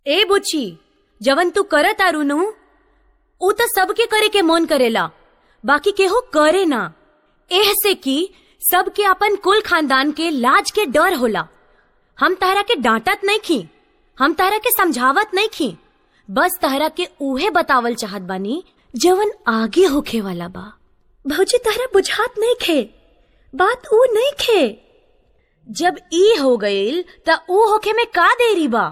ए बुच्ची, जवन तू करत आरू नु ऊ तो सबके करे के मन करेला, बाकी केहू करे ना। एह से कि सबके अपन कुल खानदान के लाज के डर होला। हम तारा के डांटत नहीं खी, हम तारा के समझावत नहीं खी, बस तारा के उहे बतावल चाहत बानी जवन आगे होखे वाला बा। भौजी तारा बुझात नहीं खे, बात ऊ नहीं खे। जब ई हो गईल त ऊ होखे में का देरी बा।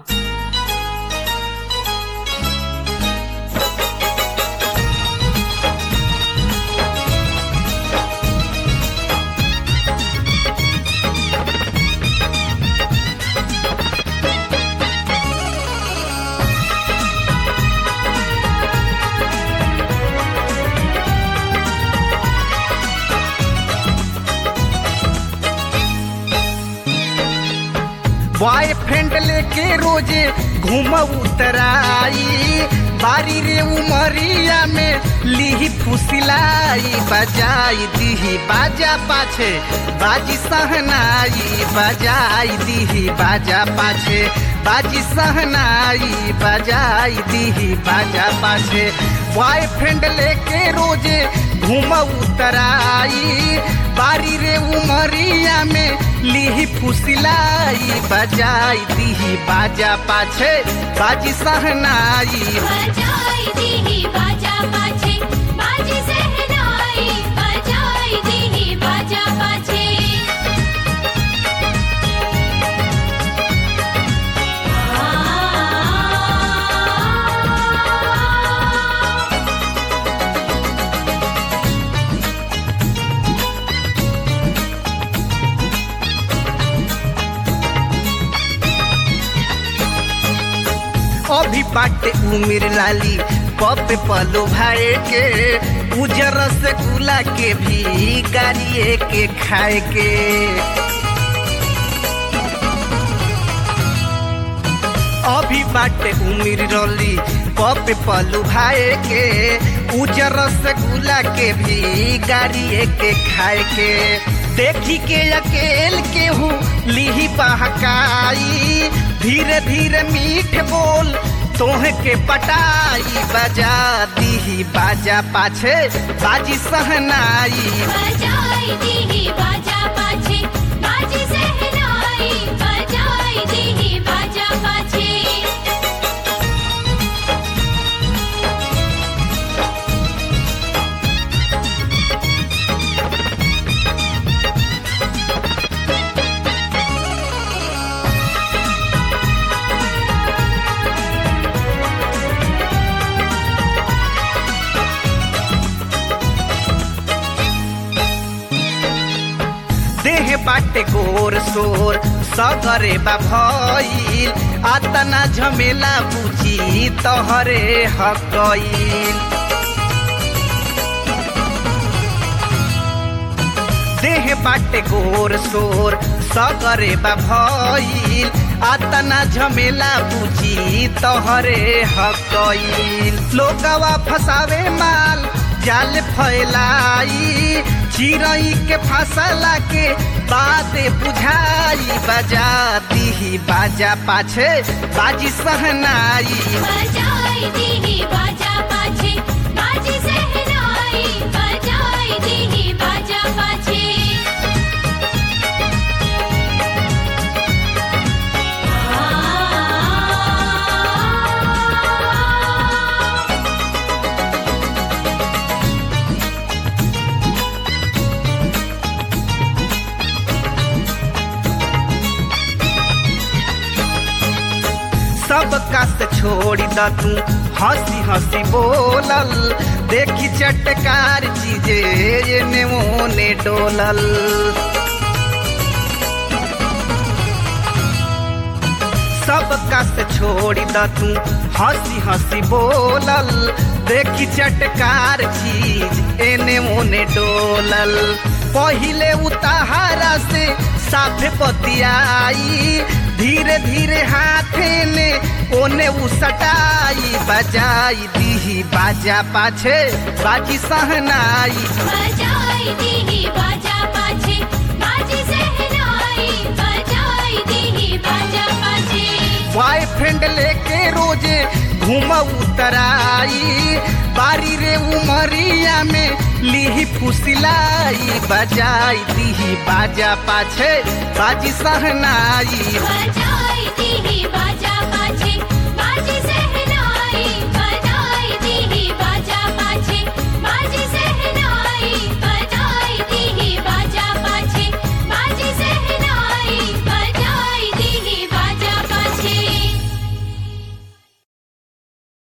बॉयफ्रेंड लेके रोजे घूम उतराई, बारी रे उमरिया में लीही फुसिलाई। बजाई दीही बाजा पाछे बाजी सहनाई, बजाई दीही बाजा पाछे बाजी सहनाई, बजाई दीही बाजा पाछे। बॉयफ्रेंड लेके रोजे घूम उतराई, बारी रे उमरिया में लीही फुसिलाई। बजाई दीही बाजा पाछे बाजी सहनाई, बजाई दीही बाजा पाछे बाजी सहनाई, बजाई दीही बाजा पाछे। अभी बाटे उमिर लाली पप पलो भाई के, उजर से गुला के भी गाड़िए के खाए के। अभी बाटे उमिर रली पप पलो भाई के, उजर से गुला के भी गाड़िए के खाए के। देखी के अकेल के हूँ लीही बहकाई, धीरे धीरे मीठ बोल तोह के पटाई। बजा दीही बाजा पाछे बाजी सहनाई, बजाई दीही बाजा पाछे बाजी सहनाई, बजाई दीही बाजा पाछे। देह बाटे गोर सोर सगरे बा भइल, आतना झमेला बुझी तोहरे हकईल। देह बाटे गोर सोर सगरे बा भइल, आतना झमेला बुझी तोहरे हकईल। लोगवा फसावे माल जाल फैलाई, चिरई के फसला के बात बुझाई। बजा दीही बाजा पाछे बाजी सहनाई, बजाई दीही बाजा पाछे बाजी सहनाई, बजाई दीही बाजा पाछे। सबका से छोड़ी द तू हंसी हंसी बोलल, देखी चटकार चीजे एने ओने डोलल। सबका से छोड़ी द तू हंसी हंसी बोलल, देखी चटकार चीज एने ओने डोलल। पहिले उताहरा से साफे बतियाई, धीरे धीरे हाथे ने ओने उसटाई। बजाई दीही बाजा पाछे बाजी सहनाई, बजाई दीही बाजा पाछे बाजी सहनाई, बजाई दीही बाजा पाछे। बॉयफ्रेंड लेके रोजे घूम उतराई बारी रे उमरिया में लीही फुसिलाई बजाई दीही बाजा पाछे बाजी सहनाई बजाई दीही बाजा पाछे बाजी